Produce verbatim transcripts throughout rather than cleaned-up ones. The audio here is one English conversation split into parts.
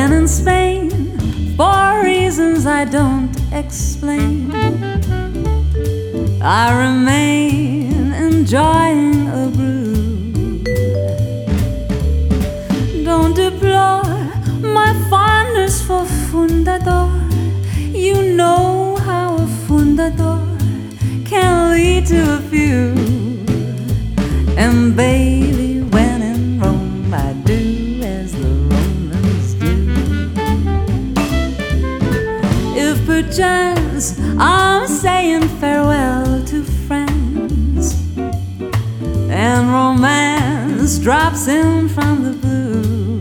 When in Spain, for reasons I don't explain, I remain enjoying a brew. Don't deplore my fondness for Fundador. You know how a Fundador can lead to a few. And baby, when in Rome, I do as the Romans do. If perchance I'm saying farewell to friends, and romance drops in from the blue,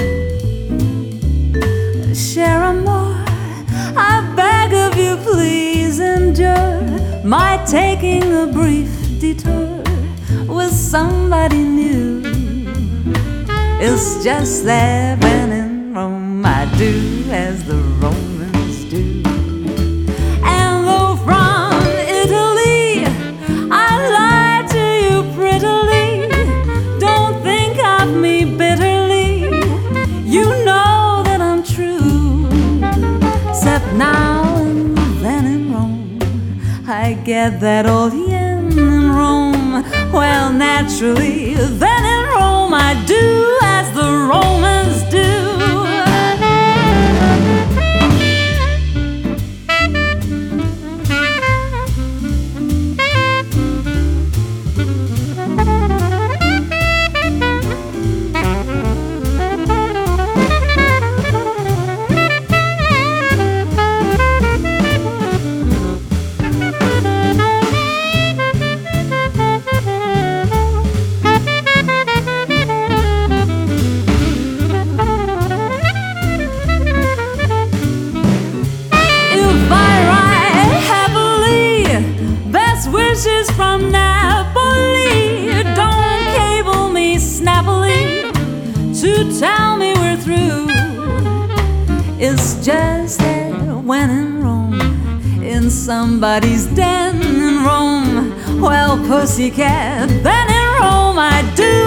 share a more, I beg of you, please endure my taking a brief detour with somebody new. It's just that when in Rome, I do as the Romans do. And though from Italy I lie to you prettily, don't think of me bitterly. You know that I'm true. Except now and then in Rome, I get that old yen in Rome. Well, naturally, then in Rome I do as the Romans do. Wishes from Napoli, don't cable me snappily to tell me we're through. It's just that when in Rome, in somebody's den in Rome, well, pussycat, then in Rome I do